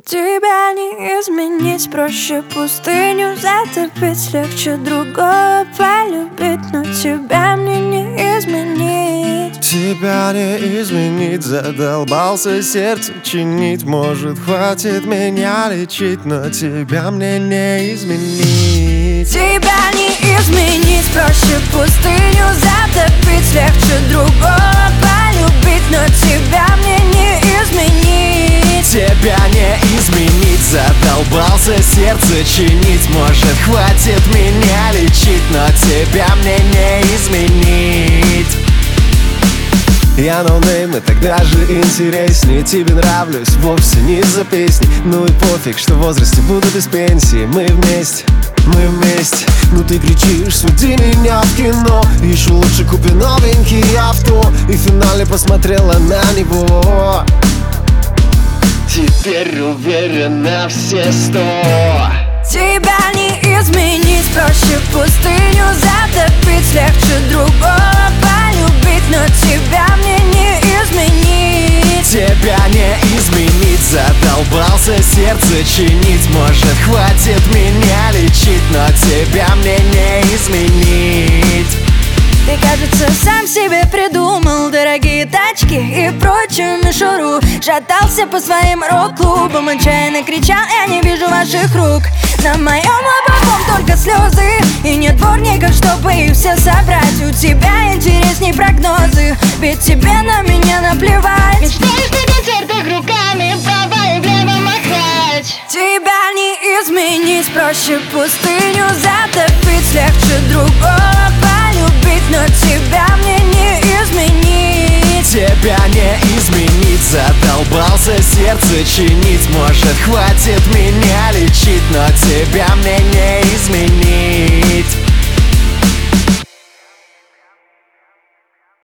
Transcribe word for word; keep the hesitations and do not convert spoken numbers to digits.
Тебя не изменить, проще пустыню затопить, легче другого полюбить, но тебя мне не изменить. Тебя не изменить, задолбался сердце чинить. Может, хватит меня лечить, но тебя мне не изменить. Тебя не изменить, проще пустыню затопить, легче другого полюбить, но тебя мне не изменить. Тебя не изменить, задолбался сердце чинить. Может, хватит меня лечить, но тебя мне не изменить. Я ноунейм, и так даже интереснее. Тебе нравлюсь вовсе не из-за песни. Ну и пофиг, что в возрасте буду без пенсии. Мы вместе, мы вместе. Ну ты кричишь, суди меня в кино. Еще лучше купи новенький авто. И в финале посмотрела на него. Теперь уверен на все сто. Тебя не изменить, проще пустыню затопить, легче другого полюбить, но тебя мне не изменить. Тебя не изменить, задолбался сердце чинить. Может, хватит меня лечить, но тебя мне не изменить. Ты, кажется, сам себе придумал дорогие тачки и прочую мишуру. Шатался по своим рок-клубам, отчаянно кричал: я не вижу ваших рук. На моем лобовом только слезы, и нет дворников, чтобы их все собрать. У тебя интересней прогнозы, ведь тебе на меня наплевать. Мечтаешь ты потертых руками вправо и влево махать. Тебя не изменить, проще пустыню затопить, легче другого полюбить, но тебя мне не изменить. Тебя не изменить, задолбался сердце чинить. Может, хватит меня лечить, но тебя мне не изменить.